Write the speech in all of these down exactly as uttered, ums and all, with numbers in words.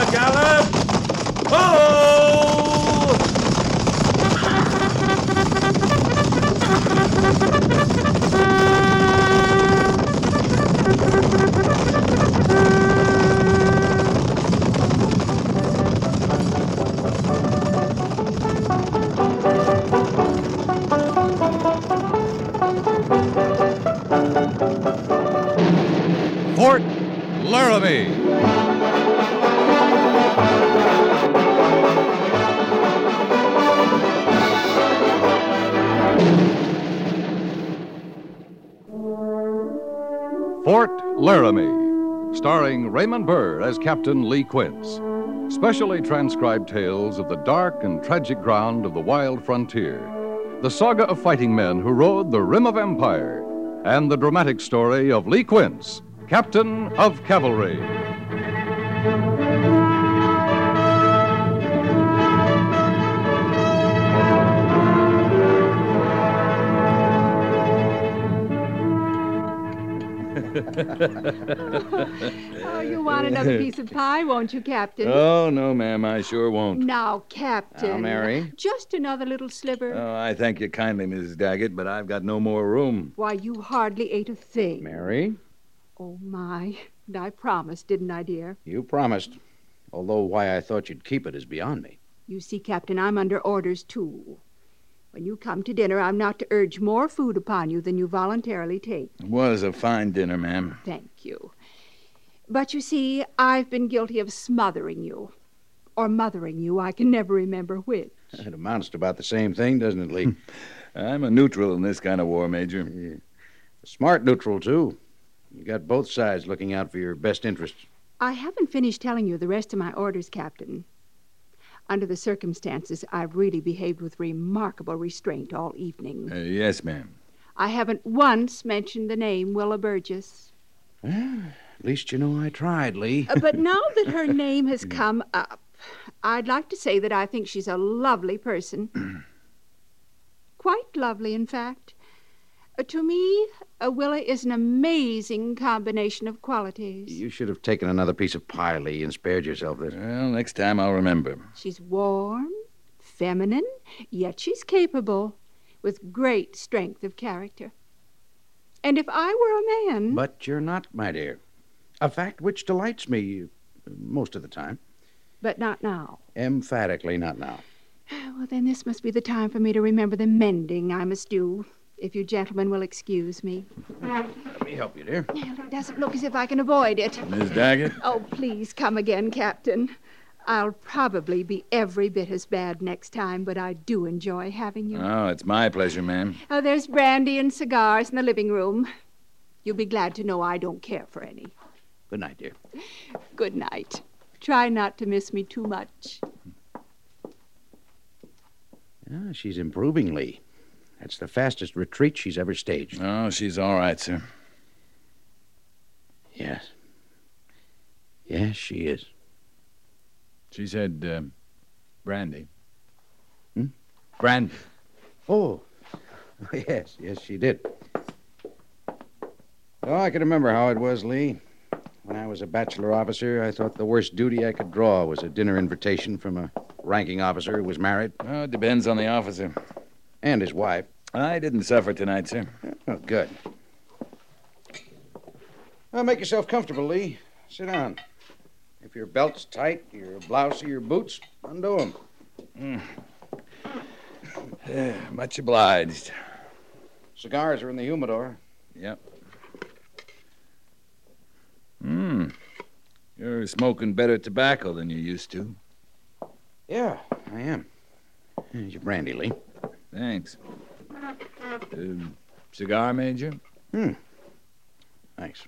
gallop! Oh! Fort Laramie. Fort Laramie, starring Raymond Burr as Captain Lee Quince. Specially transcribed tales of the dark and tragic ground of the wild frontier. The saga of fighting men who rode the rim of empire. And the dramatic story of Lee Quince, Captain of Cavalry. Oh, you want another piece of pie, won't you, Captain? Oh, no, ma'am, I sure won't. Now, Captain. Now, Mary. Just another little sliver. Oh, I thank you kindly, Missus Daggett, but I've got no more room. Why, you hardly ate a thing. Mary, Oh, my. And I promised, didn't I, dear? you promised. Although why I thought you'd keep it is beyond me. You see, Captain, I'm under orders, too. When you come to dinner, I'm not to urge more food upon you than you voluntarily take. It was a fine dinner, ma'am. Thank you. But you see, I've been guilty of smothering you. Or mothering you. I can never remember which. It amounts to about the same thing, doesn't it, Lee? I'm a neutral in this kind of war, Major. Yeah. A smart neutral, too. You got both sides looking out for your best interests. I haven't finished telling you the rest of my orders, Captain. Under the circumstances, I've really behaved with remarkable restraint all evening. Uh, yes, ma'am. I haven't once mentioned the name Willa Burgess. Well, at least you know I tried, Lee. Uh, but now that her name has come up, I'd like to say that I think she's a lovely person. Quite lovely, in fact. Uh, to me, uh, Willa is an amazing combination of qualities. You should have taken another piece of pie, Lee, and spared yourself this. Well, next time I'll remember. She's warm, feminine, yet she's capable, with great strength of character. And if I were a man... But you're not, my dear. A fact which delights me uh, most of the time. But not now. Emphatically not now. Well, then this must be the time for me to remember the mending I must do, if you gentlemen will excuse me. Let me help you, dear. It doesn't look as if I can avoid it. Miss Daggett? Oh, please come again, Captain. I'll probably be every bit as bad next time, but I do enjoy having you. Oh, it's my pleasure, ma'am. Oh, there's brandy and cigars in the living room. You'll be glad to know I don't care for any. Good night, dear. Good night. Try not to miss me too much. Ah, she's improving, Lee. That's the fastest retreat she's ever staged. Oh, she's all right, sir. Yes. Yes, she is. She said, uh, brandy. Hmm? Brandy. Oh, yes, yes, she did. Oh, I can remember how it was, Lee. When I was a bachelor officer, I thought the worst duty I could draw was a dinner invitation from a ranking officer who was married. Oh, it depends on the officer. And his wife. I didn't suffer tonight, sir. Oh, good. Well, make yourself comfortable, Lee. Sit down. If your belt's tight, your blouse or your boots, undo them. Mm. Uh, much obliged. Cigars are in the humidor. Yep. Hmm. You're smoking better tobacco than you used to. Yeah, I am. Here's your brandy, Lee. Thanks. Uh, cigar, Major? Hmm. Thanks.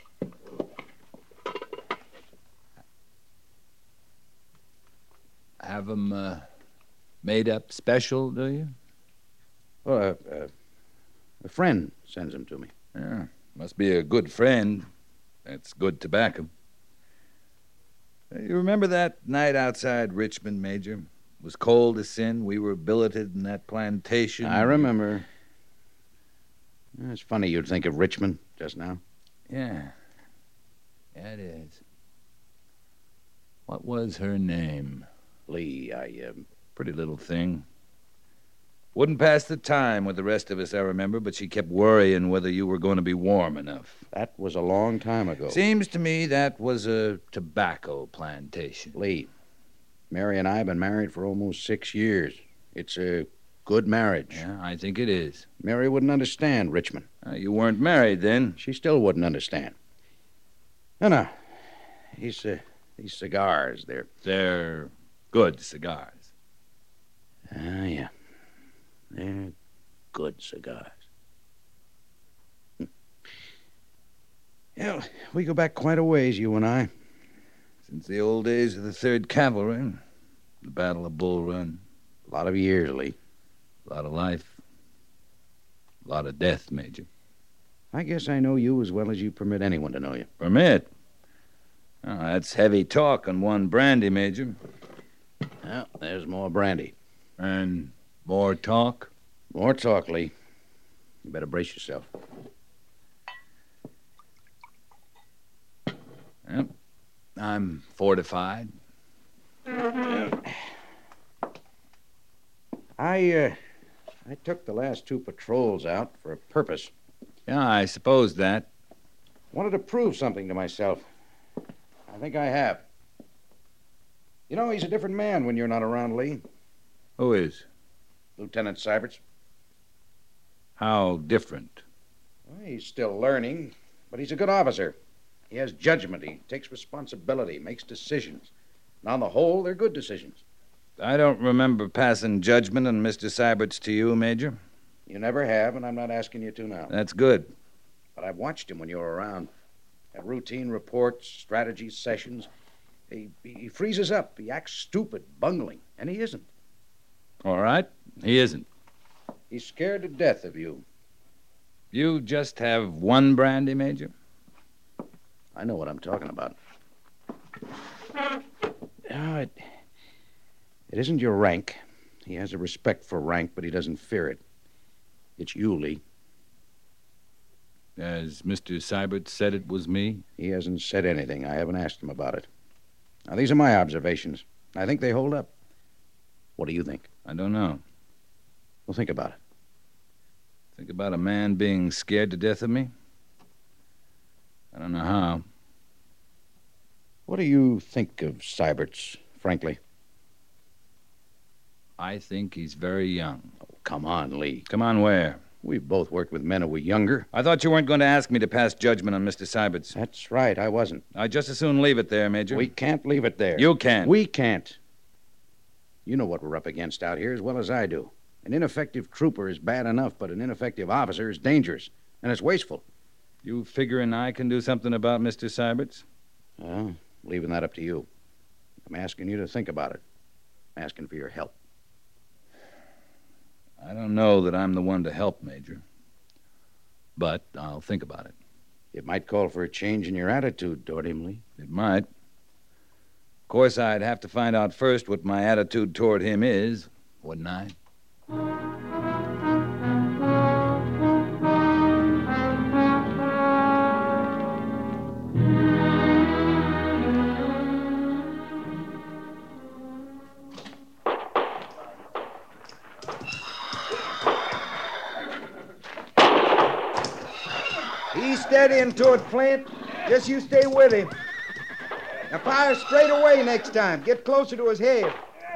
Have 'em uh, made up special, do you? Well, uh, uh, a friend sends them to me. Yeah. Must be a good friend. That's good tobacco. Uh, You remember that night outside Richmond, Major? It was cold as sin. We were billeted in that plantation. I remember. It's funny you'd think of Richmond just now. Yeah. Yeah, it is. What was her name? Lee, I, um... Pretty little thing. Wouldn't pass the time with the rest of us, I remember, but she kept worrying whether you were going to be warm enough. That was a long time ago. Seems to me that was a tobacco plantation. Lee, Mary and I have been married for almost six years. It's a good marriage. Yeah, I think it is. Mary wouldn't understand Richmond. Uh, you weren't married then. She still wouldn't understand. No, no. These, uh, these cigars, they're... They're good cigars. Ah, yeah. They're good cigars. Hmm. Yeah, we go back quite a ways, you and I. Since the old days of the third Cavalry, the Battle of Bull Run. A lot of years, Lee. A lot of life. A lot of death, Major. I guess I know you as well as you permit anyone to know you. Permit? Oh, that's heavy talk on one brandy, Major. Well, there's more brandy. And more talk? More talk, Lee. You better brace yourself. Yep. I'm fortified. I, uh, I took the last two patrols out for a purpose. Yeah, I suppose that. Wanted to prove something to myself. I think I have. You know, he's a different man when you're not around, Lee. Who is? Lieutenant Syberts. How different? Well, he's still learning, but he's a good officer. He has judgment. He takes responsibility, makes decisions. And on the whole, they're good decisions. I don't remember passing judgment on Mister Syberts to you, Major. You never have, and I'm not asking you to now. That's good. But I've watched him when you were around. Had routine reports, strategy sessions. He, he freezes up. He acts stupid, bungling, and he isn't. All right. He isn't. He's scared to death of you. You just have one brandy, Major? I know what I'm talking about. No, it, it isn't your rank. He has a respect for rank, but he doesn't fear it. It's you, Lee. As Mister Syberts said it was me? He hasn't said anything. I haven't asked him about it. Now, these are my observations. I think they hold up. What do you think? I don't know. Well, think about it. Think about a man being scared to death of me? I don't know how. What do you think of Syberts, frankly? I think he's very young. Oh, come on, Lee. Come on, where? We've both worked with men who were younger. I thought you weren't going to ask me to pass judgment on Mister Syberts. That's right, I wasn't. I'd just as soon leave it there, Major. We can't leave it there. You can't. We can't. You know what we're up against out here as well as I do. An ineffective trooper is bad enough, but an ineffective officer is dangerous, and it's wasteful. You figuring I can do something about Mister Syberts? Well, leaving that up to you. I'm asking you to think about it. I'm asking for your help. I don't know that I'm the one to help, Major. But I'll think about it. It might call for a change in your attitude toward him, Lee. It might. Of course, I'd have to find out first what my attitude toward him is, wouldn't I? He's steadying toward Flint. Just you stay with him. Now fire straight away next time. Get closer to his head.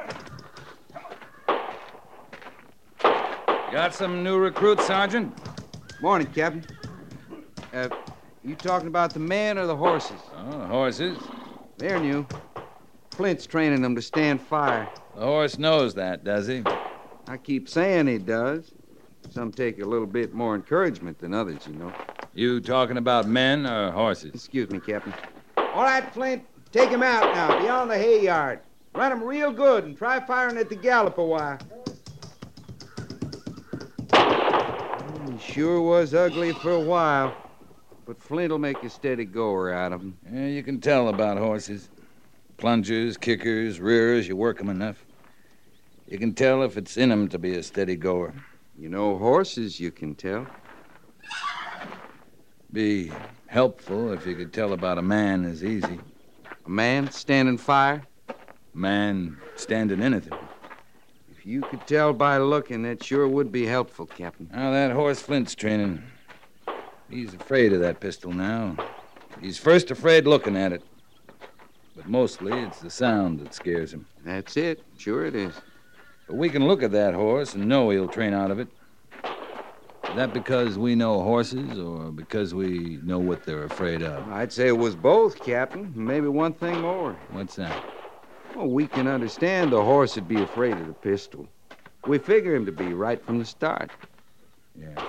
Got some new recruits, Sergeant? Morning, Captain. Uh, you talking about the men or the horses? Oh, the horses. They're new. Flint's training them to stand fire. The horse knows that, does he? I keep saying he does. Some take a little bit more encouragement than others, you know. You talking about men or horses? Excuse me, Captain. All right, Flint. Take him out now, beyond the hay yard. Run him real good and try firing at the gallop a while. He sure was ugly for a while, but Flint'll make a steady goer out of him. Yeah, you can tell about horses. Plungers, kickers, rearers, you work 'em enough. You can tell if it's in 'em to be a steady goer. You know horses, you can tell. Be helpful if you could tell about a man as easy. A man standing fire? A man standing anything. If you could tell by looking, that sure would be helpful, Captain. Now, that horse Flint's training. He's afraid of that pistol now. He's first afraid looking at it. But mostly it's the sound that scares him. That's it. Sure it is. But we can look at that horse and know he'll train out of it. Is that because we know horses or because we know what they're afraid of? I'd say it was both, Captain. Maybe one thing more. What's that? Well, we can understand the horse would be afraid of the pistol. We figure him to be right from the start. Yeah.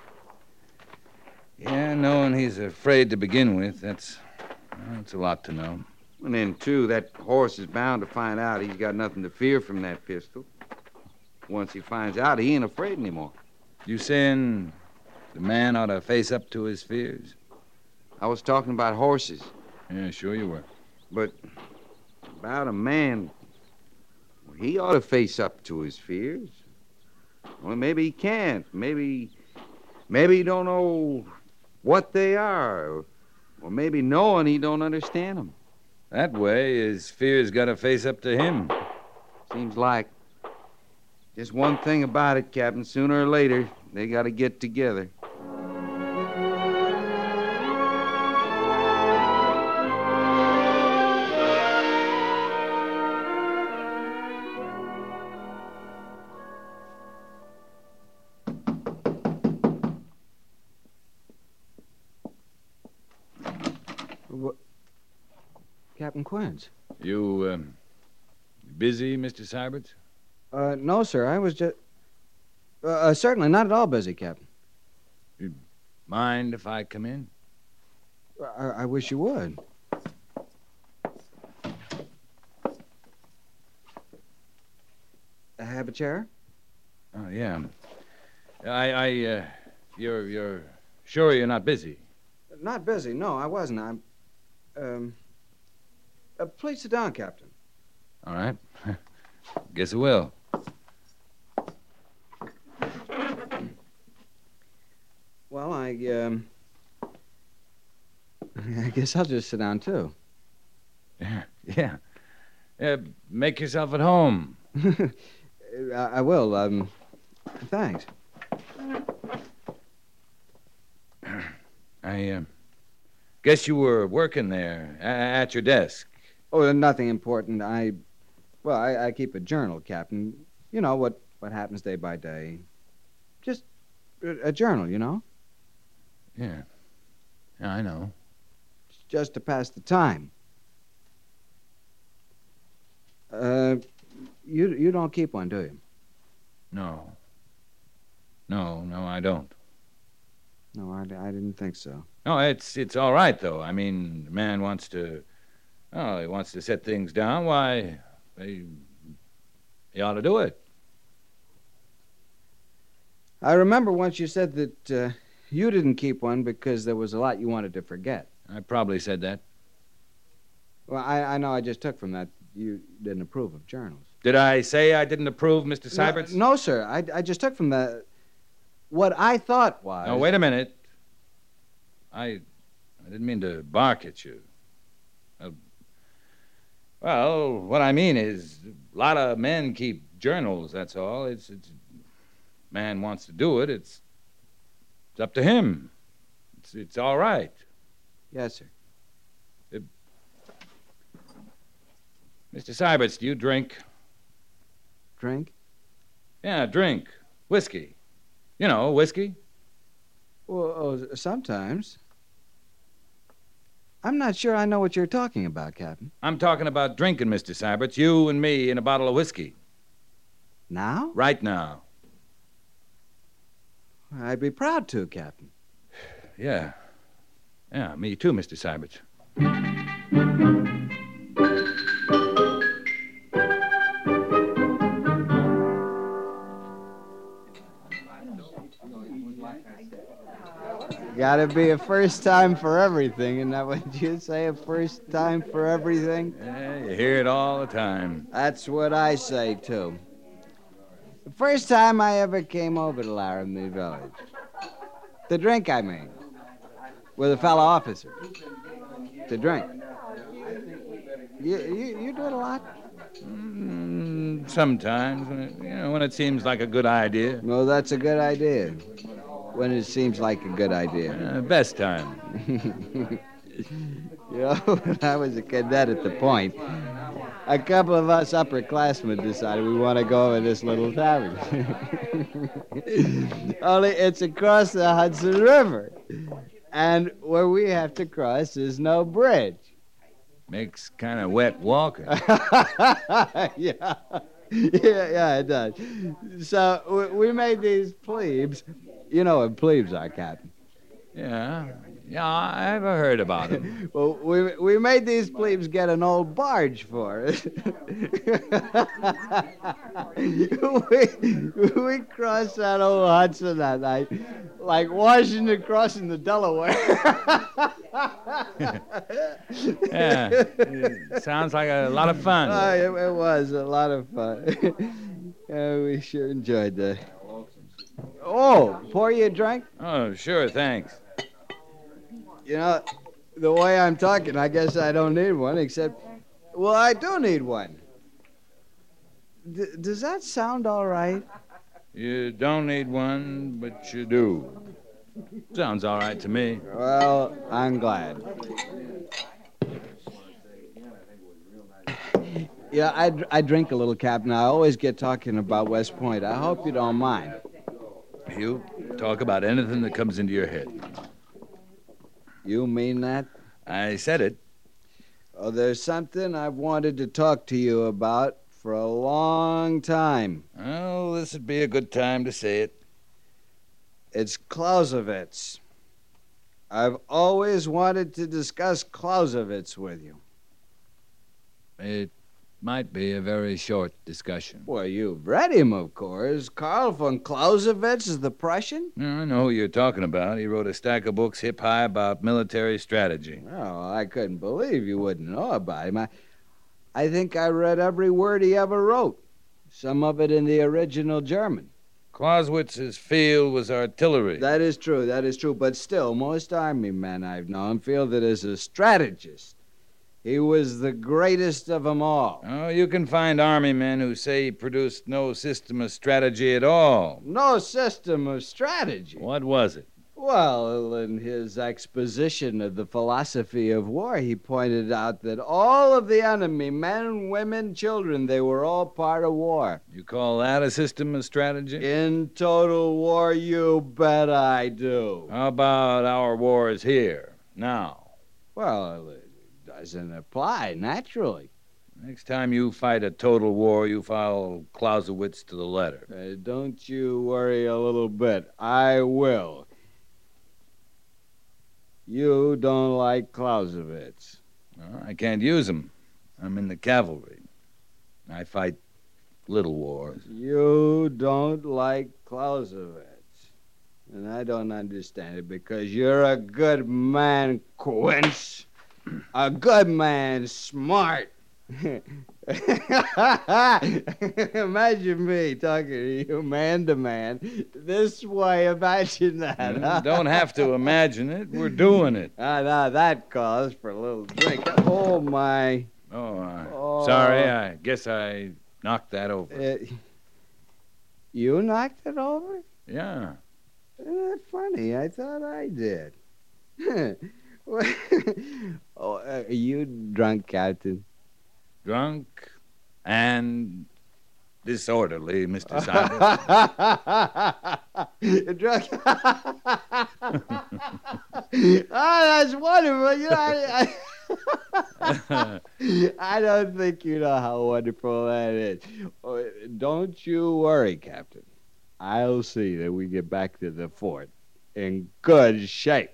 Yeah, knowing he's afraid to begin with, that's, well, that's a lot to know. And then, too, that horse is bound to find out he's got nothing to fear from that pistol. Once he finds out, he ain't afraid anymore. You saying the man ought to face up to his fears? I was talking about horses. Yeah, sure you were. But about a man, well, he ought to face up to his fears. Well, maybe he can't. Maybe, maybe he don't know what they are. Or, or maybe knowing he don't understand them. That way, his fears got to face up to him. Seems like. Just one thing about it, Captain. Sooner or later, they got to get together. What? Captain Quince. You, um, busy, Mister Syberts? Uh, no, sir. I was just... Uh, uh, certainly not at all busy, Captain. Mind if I come in? I, I wish you would. Have a chair? Oh, yeah. I, I, uh, you're, you're sure you're not busy? Not busy. No, I wasn't. I'm, um... Uh, please sit down, Captain. All right. Guess I will. Well, I, um... I guess I'll just sit down, too. Yeah, yeah. Yeah, make yourself at home. I, I will, um... Thanks. I, uh, guess you were working there, a- at your desk. Oh, nothing important. I... Well, I, I keep a journal, Captain. You know, what, what happens day by day. Just a, a journal, you know? Yeah. Yeah, I know. It's just to pass the time. Uh, you you don't keep one, do you? No. No, no, I don't. No, I, I didn't think so. No, it's it's all right, though. I mean, the man wants to... Oh, he wants to set things down. Why, he, he ought to do it. I remember once you said that uh, you didn't keep one because there was a lot you wanted to forget. I probably said that. Well, I, I know I just took from that you didn't approve of journals. Did I say I didn't approve, Mister Syberts? No, no, sir. I, I just took from that what I thought was... No, wait a minute. I, I didn't mean to bark at you. Uh, well, what I mean is, a lot of men keep journals, that's all. It's, it's man wants to do it, it's, it's up to him. It's, it's all right. Yes, sir. It, Mister Syberts, do you drink? Drink? Yeah, drink. Whiskey. You know, whiskey. Well, oh, sometimes. I'm not sure I know what you're talking about, Captain. I'm talking about drinking, Mister Syberts. You and me in a bottle of whiskey. Now? Right now. I'd be proud to, Captain. Yeah. Yeah, me too, Mister Syberts. Gotta be a first time for everything, isn't that what you say? A first time for everything? Yeah, you hear it all the time. That's what I say, too. The first time I ever came over to Laramie Village. To drink, I mean. With a fellow officer. To drink. You, you, you do it a lot? Mm, sometimes, when it, you know, when it seems like a good idea. No, that's a good idea. When it seems like a good idea. Uh, best time. You know, when I was a cadet at the Point, a couple of us upperclassmen decided we want to go over this little tavern. Only it's across the Hudson River. And where we have to cross is no bridge. Makes kind of wet walking. yeah. Yeah, yeah, it does. So we, we made these plebes. You know what plebes are, Captain. Yeah. Yeah, I've heard about it. Well, we we made these plebes get an old barge for us. we, we crossed that old Hudson that night, like Washington crossing the Delaware. Yeah, it sounds like a lot of fun. Oh, it, it was a lot of fun. Yeah, we sure enjoyed that. Oh, pour you a drink? Oh, sure, thanks. You know, the way I'm talking, I guess I don't need one, except, well, I do need one. D- does that sound all right? You don't need one, but you do. Sounds all right to me. Well, I'm glad. Yeah, I, dr- I drink a little, Captain. I always get talking about West Point. I hope you don't mind. You talk about anything that comes into your head. You mean that? I said it. Oh, there's something I've wanted to talk to you about for a long time. Oh, this would be a good time to say it. It's Clausewitz. I've always wanted to discuss Clausewitz with you. It might be a very short discussion. Well, you've read him, of course. Karl von Clausewitz is the Prussian? No, I know who you're talking about. He wrote a stack of books hip high about military strategy. Oh, I couldn't believe you wouldn't know about him. I, I think I read every word he ever wrote, some of it in the original German. Clausewitz's field was artillery. That is true, that is true. But still, most army men I've known feel that as a strategist, he was the greatest of them all. Oh, you can find army men who say he produced no system of strategy at all. No system of strategy? What was it? Well, in his exposition of the philosophy of war, he pointed out that all of the enemy, men, women, children, they were all part of war. You call that a system of strategy? In total war, you bet I do. How about our wars here, now? Well, it doesn't apply, naturally. Next time you fight a total war, you follow Clausewitz to the letter. Uh, don't you worry a little bit. I will. You don't like Clausewitz. Well, I can't use him. I'm in the cavalry. I fight little wars. You don't like Clausewitz. And I don't understand it because you're a good man, Quince. A good man, smart. Imagine me talking to you man to man this way. Imagine that. Mm, don't have to imagine it. We're doing it. Ah, now that calls for a little drink. Oh, my. Oh, uh, Oh. sorry. I guess I knocked that over. Uh, you knocked it over? Yeah. Isn't that funny? I thought I did. Oh, uh, are you drunk, Captain? Drunk and disorderly, Mister Simon. You're drunk. Oh, that's wonderful. You know, I, I, I don't think you know how wonderful that is. Oh, don't you worry, Captain. I'll see that we get back to the fort in good shape.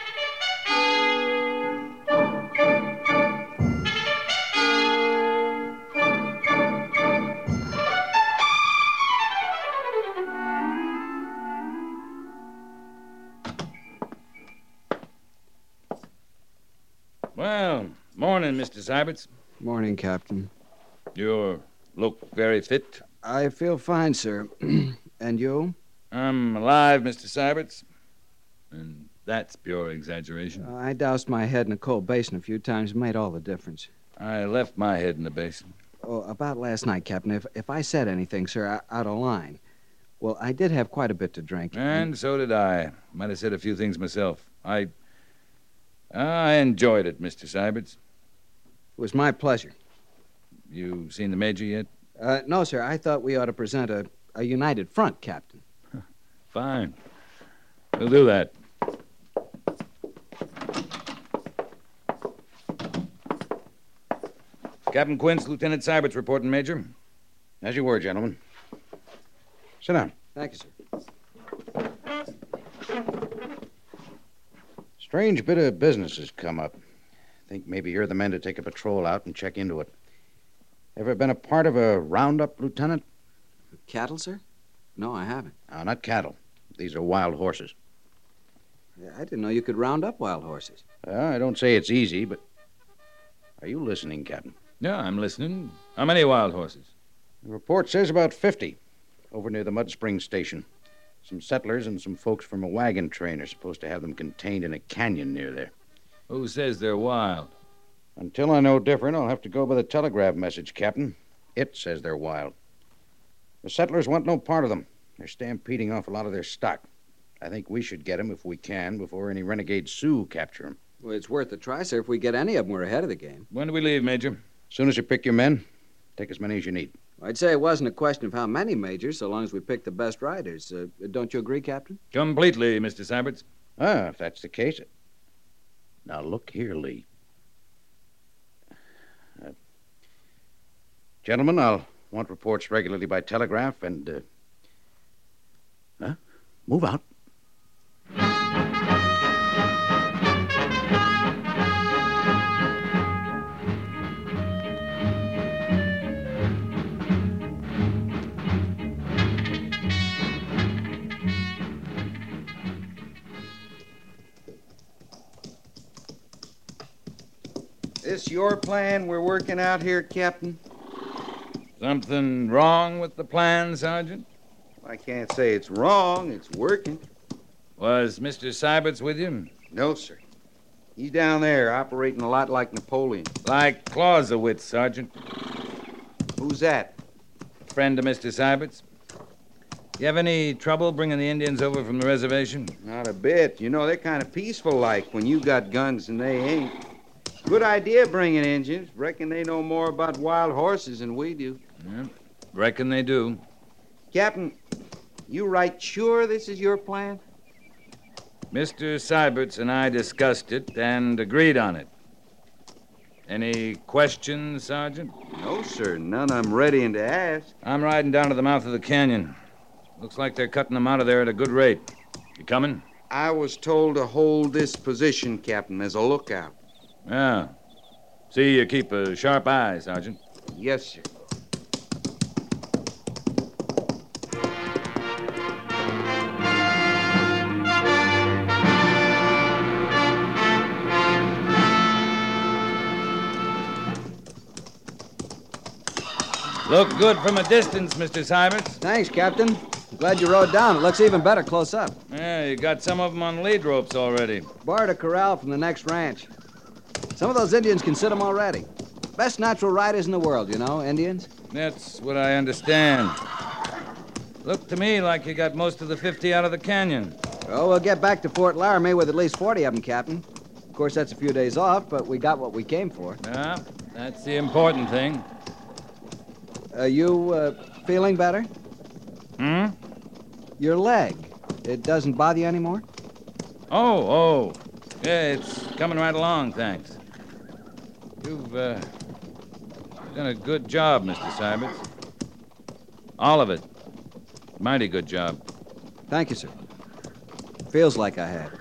Well, morning, Mister Syberts. Morning, Captain. You look very fit. I feel fine, sir. And you? I'm alive, Mister Syberts. And that's pure exaggeration. Uh, I doused my head in a cold basin a few times. It made all the difference. I left my head in the basin. Oh, about last night, Captain. If if I said anything, sir, out out of line. Well, I did have quite a bit to drink. And so did I. Might have said a few things myself. I. I enjoyed it, Mister Syberts. It was my pleasure. You seen the Major yet? Uh, no, sir. I thought we ought to present a, a united front, Captain. Fine. We'll do that. Captain Quince, Lieutenant Syberts reporting, Major. As you were, gentlemen. Sit down. Thank you, sir. Strange bit of business has come up. Think maybe you're the men to take a patrol out and check into it. Ever been a part of a roundup, Lieutenant? Cattle, sir? No, I haven't. No, not cattle. These are wild horses. Yeah, I didn't know you could round up wild horses. Uh, I don't say it's easy, but... Are you listening, Captain? Yeah, I'm listening. How many wild horses? The report says about fifty. Over near the Mud Spring station. Some settlers and some folks from a wagon train are supposed to have them contained in a canyon near there. Who says they're wild? Until I know different, I'll have to go by the telegraph message, Captain. It says they're wild. The settlers want no part of them. They're stampeding off a lot of their stock. I think we should get them if we can before any renegade Sioux capture them. Well, it's worth a try, sir. If we get any of them, we're ahead of the game. When do we leave, Major? As soon as you pick your men, take as many as you need. I'd say it wasn't a question of how many, Major, so long as we picked the best riders. Uh, don't you agree, Captain? Completely, Mister Syberts. Ah, if that's the case. Now, look here, Lee. Uh, gentlemen, I'll want reports regularly by telegraph and, uh... Huh? Move out. This your plan we're working out here, Captain? Something wrong with the plan, Sergeant? I can't say it's wrong. It's working. Was Mister Syberts with you? No, sir. He's down there operating a lot like Napoleon. Like Clausewitz, Sergeant. Who's that? Friend of Mister Syberts. You have any trouble bringing the Indians over from the reservation? Not a bit. You know, they're kind of peaceful like when you got guns and they ain't. Good idea bringing Indians. Reckon they know more about wild horses than we do. Yeah, reckon they do. Captain, you right sure this is your plan? Mister Syberts and I discussed it and agreed on it. Any questions, Sergeant? No, sir. None I'm readying to ask. I'm riding down to the mouth of the canyon. Looks like they're cutting them out of there at a good rate. You coming? I was told to hold this position, Captain, as a lookout. Yeah. See you keep a sharp eye, Sergeant. Yes, sir. Look good from a distance, Mister Syberts. Thanks, Captain. Glad you rode down. It looks even better close up. Yeah, you got some of them on lead ropes already. Borrowed a corral from the next ranch. Some of those Indians can sit 'em already. Best natural riders in the world, you know, Indians. That's what I understand. Looked to me like you got most of the fifty out of the canyon. Oh, we'll get back to Fort Laramie with at least forty of them, Captain. Of course, that's a few days off, but we got what we came for. Yeah, that's the important thing. Are you uh, feeling better? Hmm? Your leg. It doesn't bother you anymore? Oh, oh. Yeah, it's coming right along, thanks. You've, uh, done a good job, Mister Syberts. All of it. Mighty good job. Thank you, sir. Feels like I had.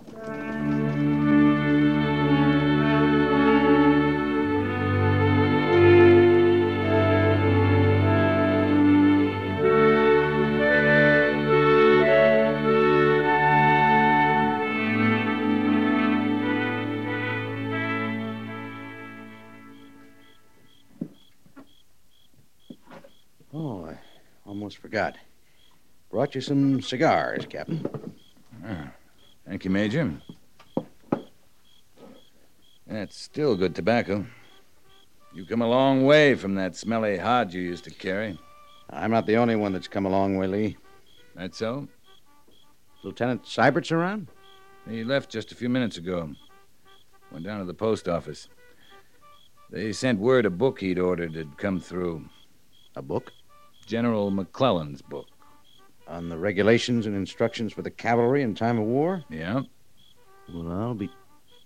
Oh, I almost forgot. Brought you some cigars, Captain. Ah, thank you, Major. That's still good tobacco. You come a long way from that smelly hod you used to carry. I'm not the only one that's come a long way, Lee. That so? Lieutenant Seibert's around? He left just a few minutes ago. Went down to the post office. They sent word a book he'd ordered had come through. A book? General McClellan's book. On the regulations and instructions for the cavalry in time of war? Yeah. Well, I'll be...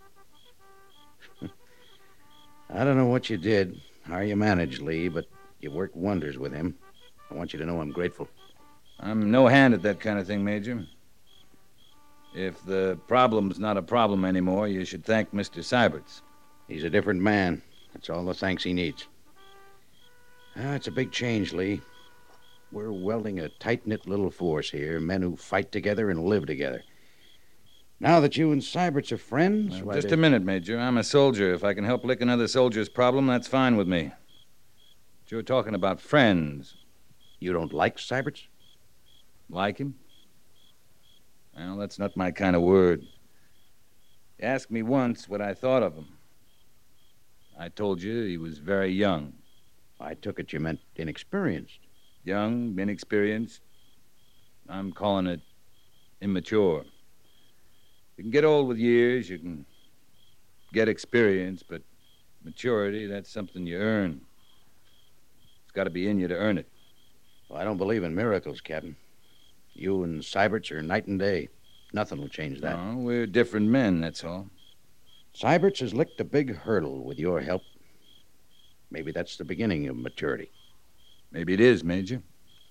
I don't know what you did, how you managed, Lee, but you worked wonders with him. I want you to know I'm grateful. I'm no hand at that kind of thing, Major. If the problem's not a problem anymore, you should thank Mister Seiberts. He's a different man. That's all the thanks he needs. Ah, it's a big change, Lee. We're welding a tight-knit little force here, men who fight together and live together. Now that you and Seiberts are friends... Well, why, just they- a minute, Major. I'm a soldier. If I can help lick another soldier's problem, that's fine with me. But you're talking about friends. You don't like Seiberts? Like him? Well, that's not my kind of word. You asked me once what I thought of him. I told you he was very young. I took it you meant inexperienced. Young, inexperienced. I'm calling it immature. You can get old with years, you can get experience, but maturity, that's something you earn. It's got to be in you to earn it. Well, I don't believe in miracles, Captain. You and Seiberts are night and day. Nothing will change that. No, we're different men, that's all. Seiberts has licked a big hurdle with your help. Maybe that's the beginning of maturity. Maybe it is, Major.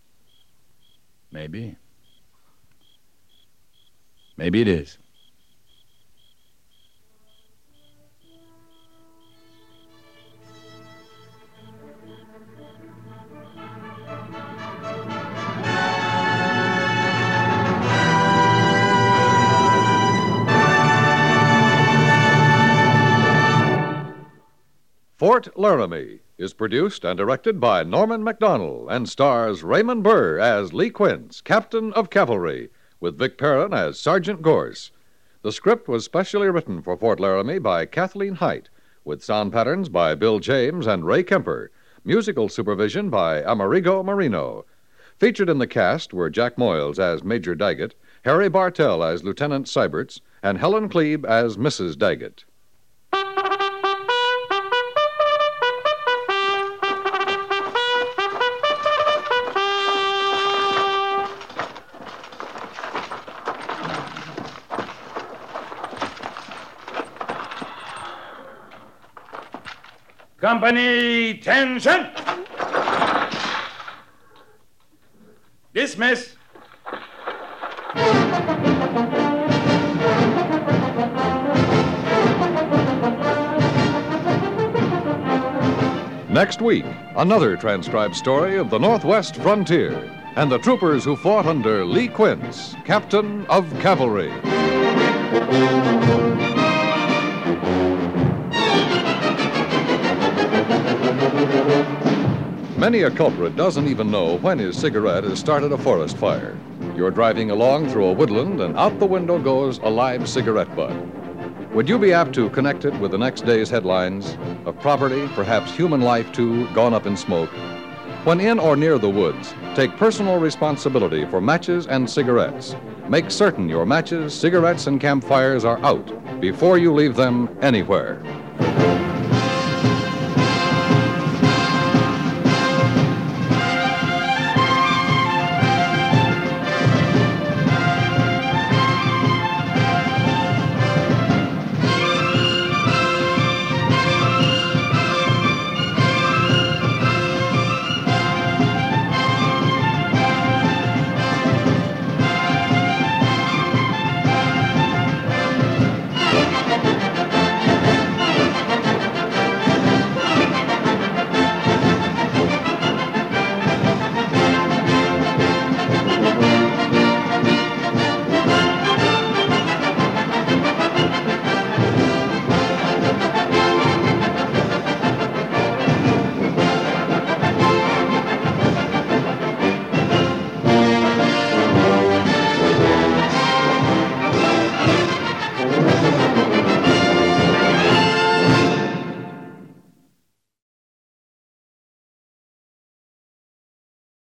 Maybe. Maybe it is. Fort Laramie is produced and directed by Norman Macdonnell and stars Raymond Burr as Lee Quince, Captain of Cavalry, with Vic Perrin as Sergeant Gorse. The script was specially written for Fort Laramie by Kathleen Height, with sound patterns by Bill James and Ray Kemper, musical supervision by Amerigo Marino. Featured in the cast were Jack Moyles as Major Daggett, Harry Bartell as Lieutenant Seiberts, and Helen Klebe as Missus Daggett. Company, tension! Dismiss. Next week, another transcribed story of the Northwest frontier and the troopers who fought under Lee Quince, Captain of Cavalry. Many a culprit doesn't even know when his cigarette has started a forest fire. You're driving along through a woodland, and out the window goes a live cigarette butt. Would you be apt to connect it with the next day's headlines of property, perhaps human life too, gone up in smoke? When in or near the woods, take personal responsibility for matches and cigarettes. Make certain your matches, cigarettes, and campfires are out before you leave them anywhere.